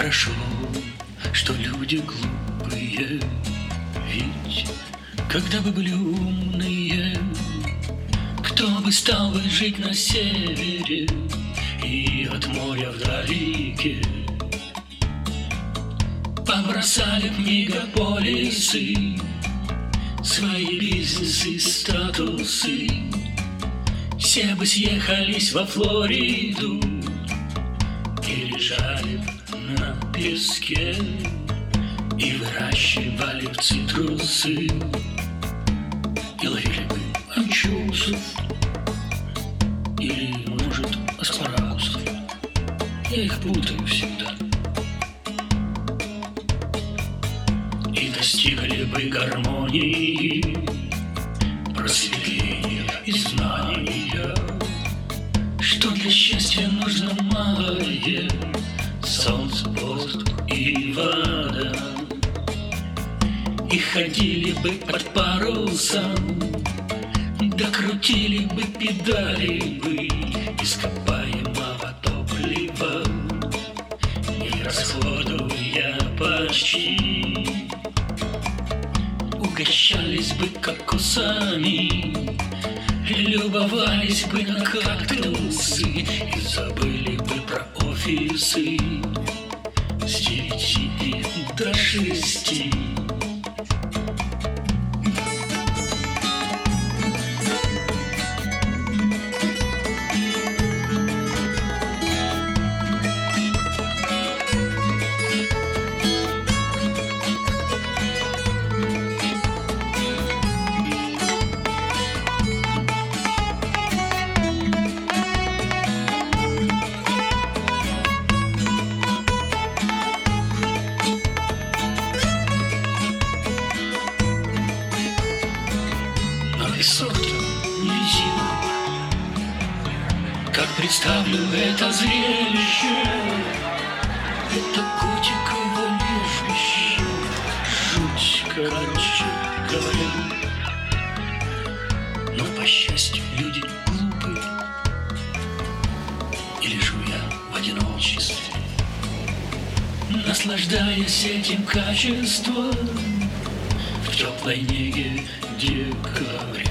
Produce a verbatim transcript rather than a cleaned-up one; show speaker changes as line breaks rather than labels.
Хорошо, что люди глупые, ведь когда бы были умные, кто бы стал бы жить на севере и от моря вдалеке? Побросали б мегаполисы свои бизнесы, статусы, все бы съехались во Флориду и лежали б на песке и выращивали б цитрусы и ловили бы анчоусов или, может, аспарагусов. Я их путаю всегда. И достигли бы гармонии, просветления и знания, что для счастья нужно малое: солнце, воздух и вода. И ходили бы под парусом, да крутили бы педали бы ископаемого топлива, не расходуя почти. Угощались бы кокосами, любовались бы на кактусы и забыли бы про офисы с девяти до шести. Песок не резина. Как представлю это зрелище, это котиково лежбище, жуть, короче говоря. Но, по счастью, люди глупые, и лежу я в одиночестве, наслаждаясь этим качеством в теплой неге декабря.